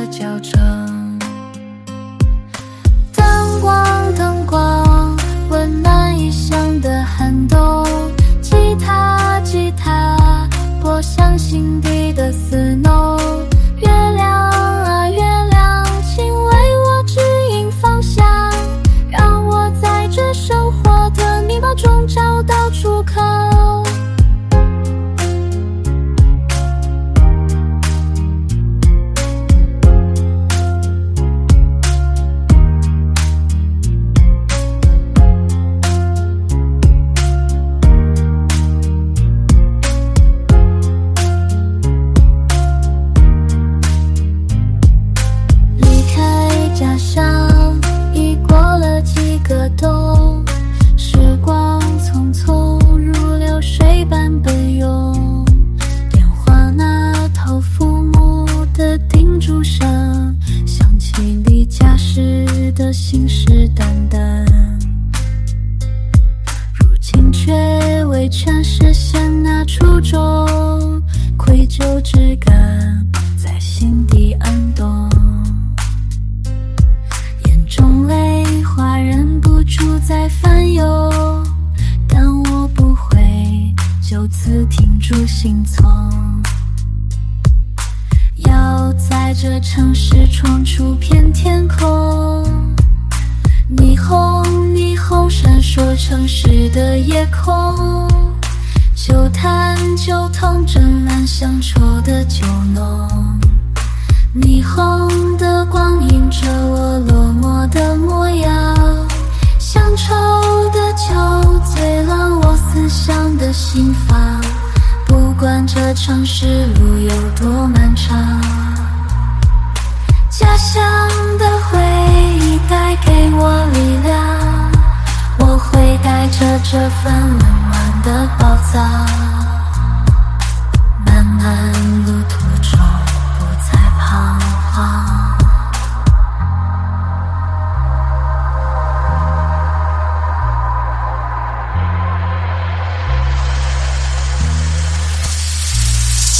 的矫正。灯光，灯光，温暖异乡的寒冬。吉他，吉他，拨响心底的丝浓。月亮啊，月亮，请为我指引方向，让我在这生活的迷茫中找到出口。家乡已过了几个冬，时光匆匆如流水般奔涌。电话那头父母的叮嘱声，响起离家时的信誓旦旦，如今却未全实现那初衷，愧疚之感在心底暗动。中泪花忍不住在翻涌，但我不会就此停住行踪，要在这城市闯出片天空。霓虹，霓虹闪烁城市的夜空，旧炭旧桶斟满乡愁的酒浓。霓虹的光映着我落寞的模样，乡愁的酒醉了我思乡的心房。不管这城市路有多漫长，家乡的回忆带给我力量，我会带着这份温暖的宝藏。